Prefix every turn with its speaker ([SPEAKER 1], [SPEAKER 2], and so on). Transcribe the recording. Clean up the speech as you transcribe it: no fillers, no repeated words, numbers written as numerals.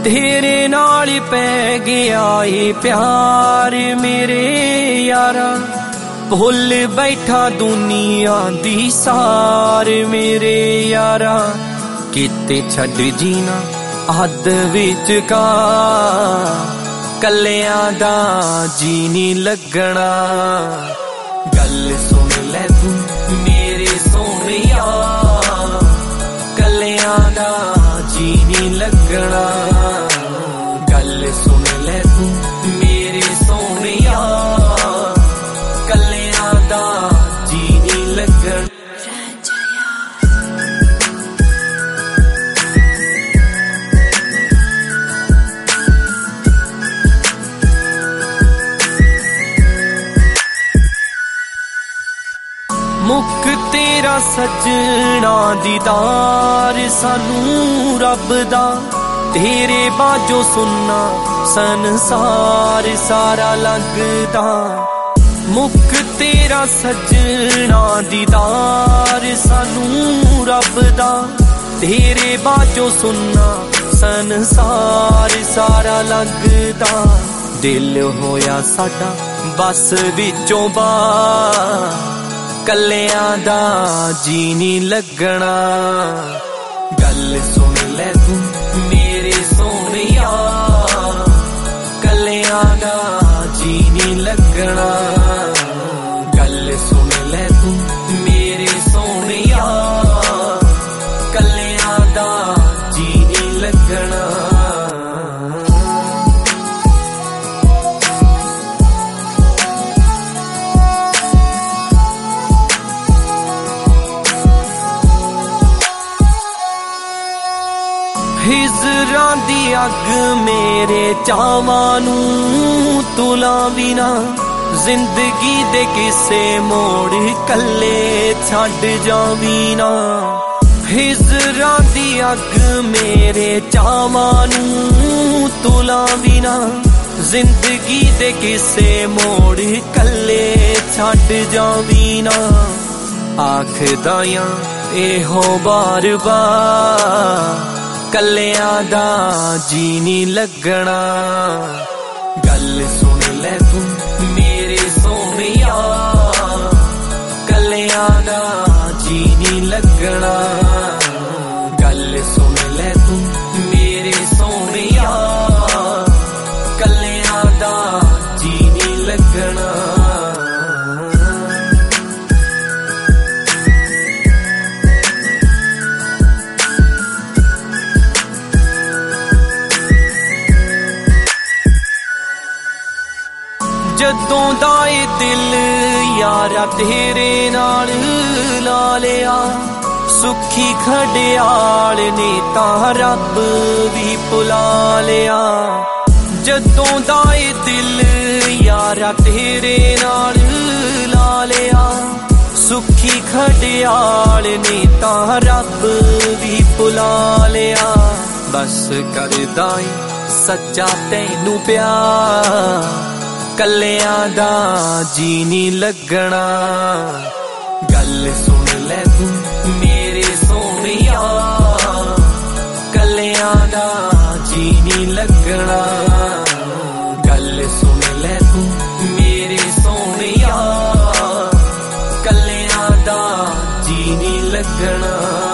[SPEAKER 1] तेरे नाल पै गया ए प्यार मेरे यारा, भुल बैठा दुनिया दी सार मेरे यारा। किते छड़ जीना हद विच का, कलियां दा जी नी लगना। गल सुन ले तू मेरे सोहणिया, कलियां दा जी नी लगना। गल सुन ले तू मेरे सोहणिया, कलियां दा जी नी लगना। मुक तेरा सजना दीदार सानू रब दा, तेरे बाजो सुनना संसार सारा लगदा। मुक तेरा सजना दीदार सानू रब दा, तेरे बाजो सुनना संसार सारा लगदा। दिल होया साडा बस विचों बाहर, कलियां दा जी नी लगना। गल सुन ले तू मेरे सोहणिया, कलियां दा जी नी लगना। गल सुन ले तू मेरे सोहणिया, कलियां दा जी नी लगना। हिजरां दी अग मेरे चावां नू तुलावी ना, जिंदगी दे किसे मोड़ कल्ले छड्ड जावी ना। हिजरां दी अग मेरे चावां नू तुलावी ना, जिंदगी दे किसे मोड़ कल्ले छड्ड जावी ना। आखदा आं एहो बार बार, कलियां दा जी नी लगना। गल सुन ले तू मेरे सोहणिया, कलियां दा जी नी लगना। गल सुन ले तू मेरे सोहणिया, कलियां दा जी नी लगना। जदों दा ए दिल यारा तेरे नाल ला लिया, सुखी खड़ियाल ने तां रब भी भुला लिया। जदों दा ए दिल यारा तेरे नाल ला लिया, सुखी खड़ियाल ने तां रब भी भुला लिया। बस करदा ए सच्चा तैनू प्यार, कलियां दा जी नी लगना। गल सुन ले तू मेरे सोहणिया, कलियां दा जी नी लगना। गल सुन ले तू मेरे सोहणिया, कलियां दा जी नी लगना।